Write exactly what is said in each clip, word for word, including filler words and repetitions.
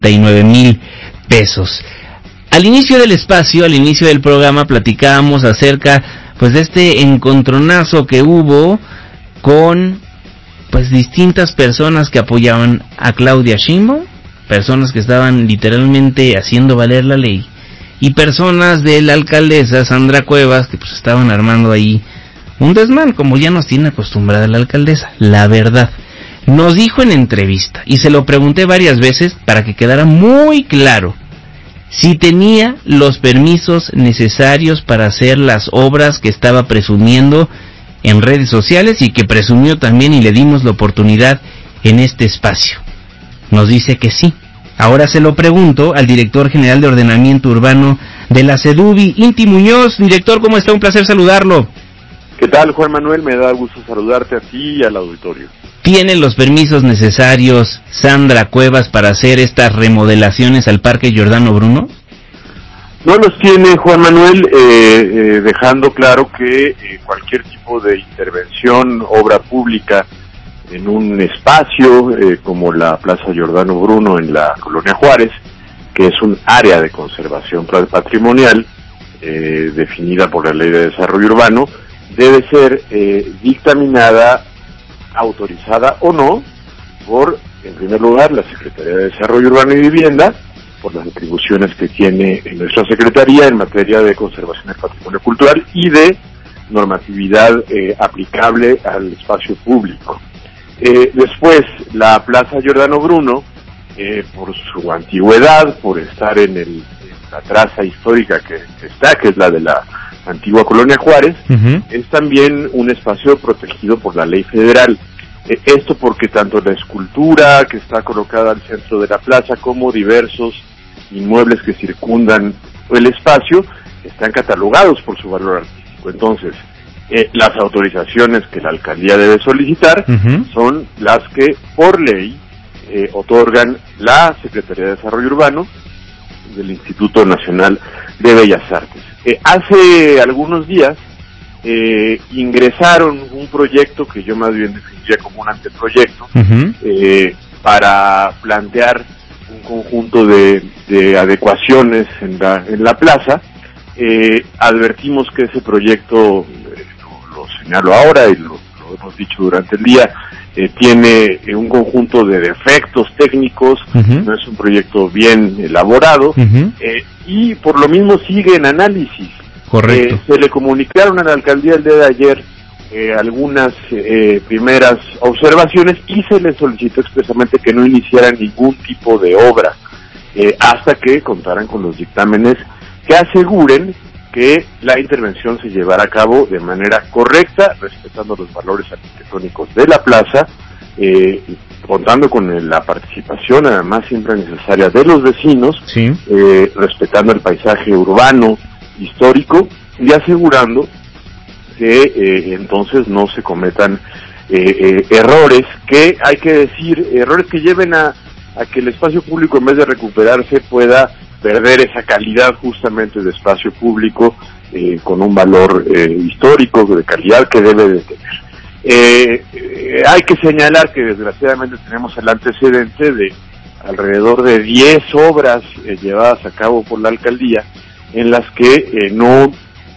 y nueve mil pesos. Al inicio del espacio, al inicio del programa, platicábamos acerca pues de este encontronazo que hubo con pues distintas personas que apoyaban a Claudia Sheinbaum, personas que estaban literalmente haciendo valer la ley, y personas de la alcaldesa Sandra Cuevas que pues estaban armando ahí un desmán, como ya nos tiene acostumbrada la alcaldesa. La verdad, nos dijo en entrevista, y se lo pregunté varias veces para que quedara muy claro, si tenía los permisos necesarios para hacer las obras que estaba presumiendo en redes sociales y que presumió también, y le dimos la oportunidad en este espacio. Nos dice que sí. Ahora se lo pregunto al director general de Ordenamiento Urbano de la SEDUBI, Inti Muñoz. Director, ¿cómo está? Un placer saludarlo. ¿Qué tal, Juan Manuel? Me da gusto saludarte a ti y al auditorio. ¿Tiene los permisos necesarios Sandra Cuevas para hacer estas remodelaciones al Parque Giordano Bruno? No los tiene, Juan Manuel, eh, eh, dejando claro que eh, cualquier tipo de intervención, obra pública en un espacio eh, como la Plaza Giordano Bruno en la Colonia Juárez, que es un área de conservación patrimonial eh, definida por la Ley de Desarrollo Urbano, debe ser eh, dictaminada, autorizada o no, por, en primer lugar, la Secretaría de Desarrollo Urbano y Vivienda, por las atribuciones que tiene en nuestra Secretaría en materia de conservación del patrimonio cultural y de normatividad eh, aplicable al espacio público. Eh, después, la Plaza Giordano Bruno, eh, por su antigüedad, por estar en, el, en la traza histórica que, que está, que es la de la antigua Colonia Juárez, uh-huh. es también un espacio protegido por la ley federal. Eh, esto porque tanto la escultura que está colocada al centro de la plaza como diversos inmuebles que circundan el espacio están catalogados por su valor artístico. Entonces, eh, las autorizaciones que la alcaldía debe solicitar uh-huh. son las que por ley eh, otorgan la Secretaría de Desarrollo Urbano del Instituto Nacional de Bellas Artes. Eh, hace algunos días eh, ingresaron un proyecto que yo más bien definiría como un anteproyecto uh-huh. eh, para plantear un conjunto de, de adecuaciones en la, en la plaza. Eh, advertimos que ese proyecto, eh, lo, lo señalo ahora y lo, lo hemos dicho durante el día, eh, tiene eh, un conjunto de defectos técnicos, uh-huh. no es un proyecto bien elaborado, uh-huh. eh, y por lo mismo sigue en análisis. Correcto. Eh, se le comunicaron a la alcaldía el día de ayer eh, algunas eh, primeras observaciones y se le solicitó expresamente que no iniciaran ningún tipo de obra eh, hasta que contaran con los dictámenes que aseguren que la intervención se llevará a cabo de manera correcta, respetando los valores arquitectónicos de la plaza, eh, contando con la participación, además siempre necesaria, de los vecinos, sí. eh, respetando el paisaje urbano, histórico, y asegurando que eh, entonces no se cometan eh, eh, errores, que hay que decir, errores que lleven a, a que el espacio público, en vez de recuperarse, pueda perder esa calidad justamente de espacio público eh, con un valor eh, histórico, de calidad que debe de tener. Eh, eh, hay que señalar que desgraciadamente tenemos el antecedente de alrededor de diez obras eh, llevadas a cabo por la alcaldía en las que eh, no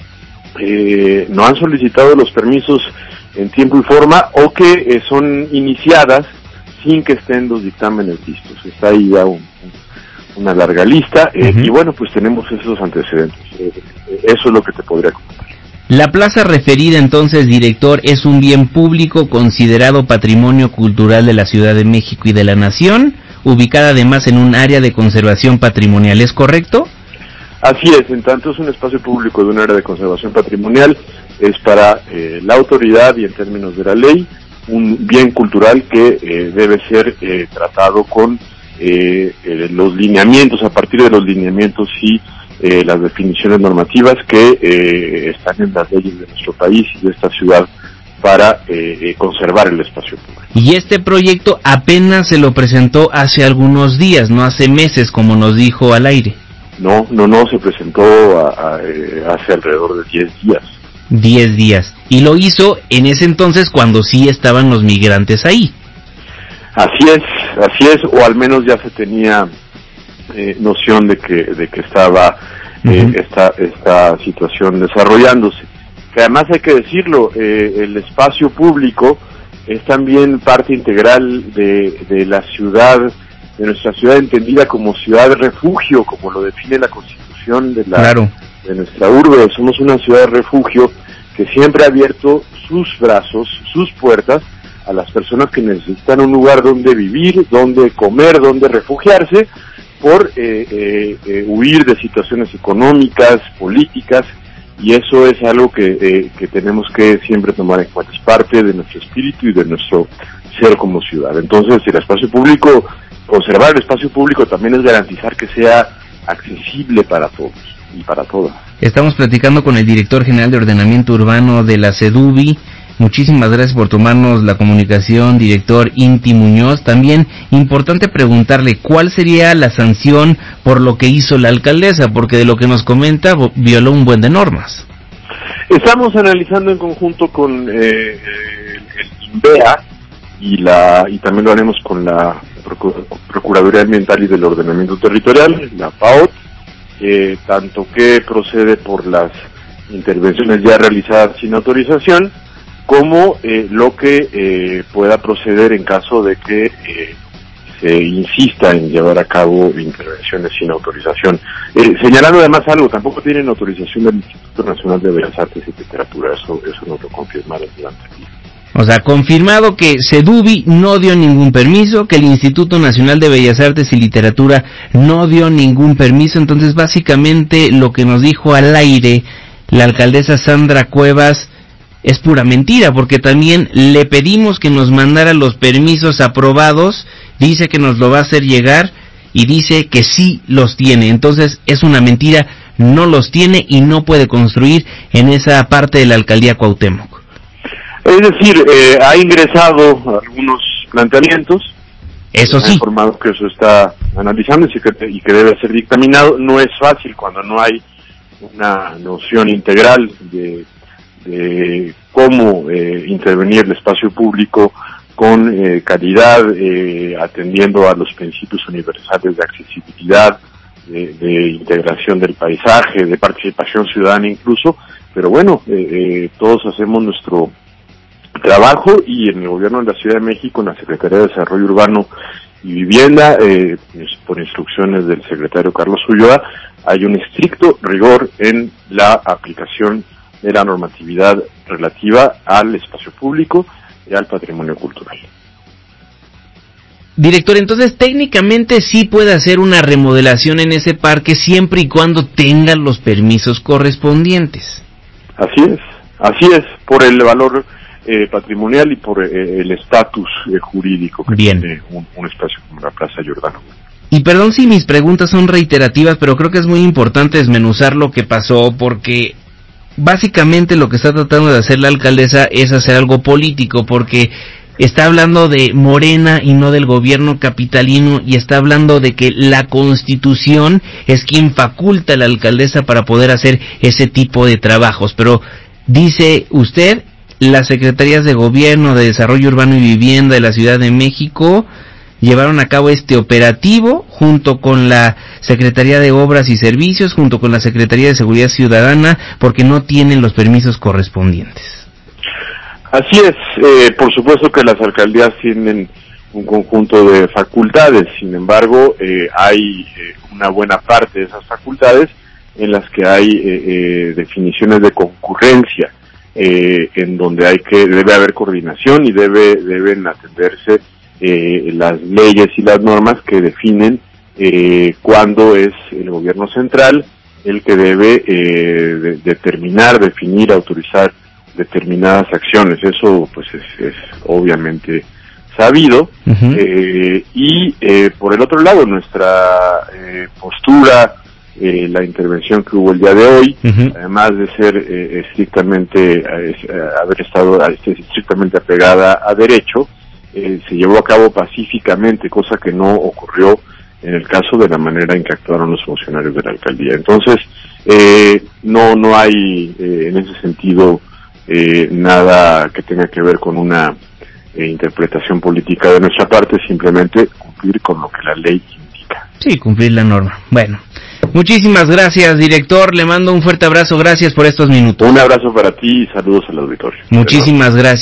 eh, no han solicitado los permisos en tiempo y forma o que eh, son iniciadas sin que estén los dictámenes listos. Está ahí ya un, una larga lista eh, uh-huh. y bueno, pues tenemos esos antecedentes. Eh, eso es lo que te podría comentar. La plaza referida entonces, director, es un bien público considerado patrimonio cultural de la Ciudad de México y de la Nación, ubicada además en un área de conservación patrimonial, ¿es correcto? Así es, en tanto es un espacio público de un área de conservación patrimonial, es para eh, la autoridad y en términos de la ley, un bien cultural que eh, debe ser eh, tratado con eh, eh, los lineamientos, a partir de los lineamientos y eh, las definiciones normativas que eh, están en las leyes de nuestro país y de esta ciudad para eh, eh, conservar el espacio público. Y este proyecto apenas se lo presentó hace algunos días, no hace meses, como nos dijo al aire. No, no, no, se presentó a, a, eh, hace alrededor de diez días. Diez días. Y lo hizo en ese entonces cuando sí estaban los migrantes ahí. Así es, así es, o al menos ya se tenía eh, noción de que de que estaba eh, uh-huh. esta esta situación desarrollándose. Que además hay que decirlo, eh, el espacio público es también parte integral de, de la ciudad, de nuestra ciudad entendida como ciudad de refugio, como lo define la Constitución de la claro. de nuestra urbe. Somos una ciudad de refugio que siempre ha abierto sus brazos, sus puertas a las personas que necesitan un lugar donde vivir, donde comer, donde refugiarse, por eh, eh, eh, huir de situaciones económicas, políticas, y eso es algo que, eh, que tenemos que siempre tomar en cuenta. Es parte de nuestro espíritu y de nuestro ser como ciudad. Entonces, el espacio público, conservar el espacio público también es garantizar que sea accesible para todos y para todas. Estamos platicando con el director general de Ordenamiento Urbano de la SEDUBI. Muchísimas gracias por tomarnos la comunicación, director Inti Muñoz. También importante preguntarle cuál sería la sanción por lo que hizo la alcaldesa, porque de lo que nos comenta violó un buen de normas. Estamos analizando en conjunto con eh, el INVEA y la y también lo haremos con la Procuraduría Ambiental y del Ordenamiento Territorial, la P A O T, eh, tanto que procede por las intervenciones ya realizadas sin autorización, como eh, lo que eh, pueda proceder en caso de que eh, se insista en llevar a cabo intervenciones sin autorización. Eh, señalando además algo, tampoco tienen autorización del Instituto Nacional de Bellas Artes y Literatura, eso eso nos lo confirmaron durante el día. O sea, confirmado que SEDUBI no dio ningún permiso, que el Instituto Nacional de Bellas Artes y Literatura no dio ningún permiso. Entonces, básicamente, lo que nos dijo al aire la alcaldesa Sandra Cuevas es pura mentira, porque también le pedimos que nos mandara los permisos aprobados, dice que nos lo va a hacer llegar y dice que sí los tiene. Entonces, es una mentira, no los tiene y no puede construir en esa parte de la alcaldía Cuauhtémoc. Es decir, eh, ha ingresado algunos planteamientos. Eso sí. Ha informado que eso está analizando y que, y que debe ser dictaminado. No es fácil cuando no hay una noción integral de, de cómo eh, intervenir el espacio público con eh, calidad, eh, atendiendo a los principios universales de accesibilidad, de, de integración del paisaje, de participación ciudadana incluso. Pero bueno, eh, eh, todos hacemos nuestro trabajo y en el gobierno de la Ciudad de México, en la Secretaría de Desarrollo Urbano y Vivienda, eh, por instrucciones del secretario Carlos Ulloa, hay un estricto rigor en la aplicación de la normatividad relativa al espacio público y al patrimonio cultural. Director, entonces técnicamente sí puede hacer una remodelación en ese parque siempre y cuando tenga los permisos correspondientes. Así es, así es, por el valor Eh, patrimonial y por eh, el estatus eh, jurídico que Bien. tiene un, un espacio como la Plaza Giordano. Y perdón si mis preguntas son reiterativas, pero creo que es muy importante desmenuzar lo que pasó, porque básicamente lo que está tratando de hacer la alcaldesa es hacer algo político, porque está hablando de Morena y no del gobierno capitalino, y está hablando de que la Constitución es quien faculta a la alcaldesa para poder hacer ese tipo de trabajos. Pero dice usted, las secretarías de gobierno, de desarrollo urbano y vivienda de la Ciudad de México llevaron a cabo este operativo junto con la Secretaría de Obras y Servicios, junto con la Secretaría de Seguridad Ciudadana, porque no tienen los permisos correspondientes. Así es, eh, por supuesto que las alcaldías tienen un conjunto de facultades, sin embargo, eh, hay eh, una buena parte de esas facultades en las que hay eh, eh, definiciones de concurrencia. Eh, en donde hay que debe haber coordinación y debe deben atenderse eh, las leyes y las normas que definen eh, cuándo es el gobierno central el que debe eh, de, determinar, definir, autorizar determinadas acciones. Eso pues es, es obviamente sabido. Uh-huh. eh, y eh, por el otro lado, nuestra eh, postura, Eh, la intervención que hubo el día de hoy, uh-huh. además de ser eh, estrictamente eh, haber estado estrictamente apegada a derecho, eh, se llevó a cabo pacíficamente, cosa que no ocurrió en el caso de la manera en que actuaron los funcionarios de la alcaldía. Entonces, eh, no no hay eh, en ese sentido eh, nada que tenga que ver con una eh, interpretación política de nuestra parte, simplemente cumplir con lo que la ley indica. pública. Sí, cumplir la norma. Bueno, muchísimas gracias, director. Le mando un fuerte abrazo. Gracias por estos minutos. Un abrazo para ti y saludos al auditorio. Muchísimas gracias.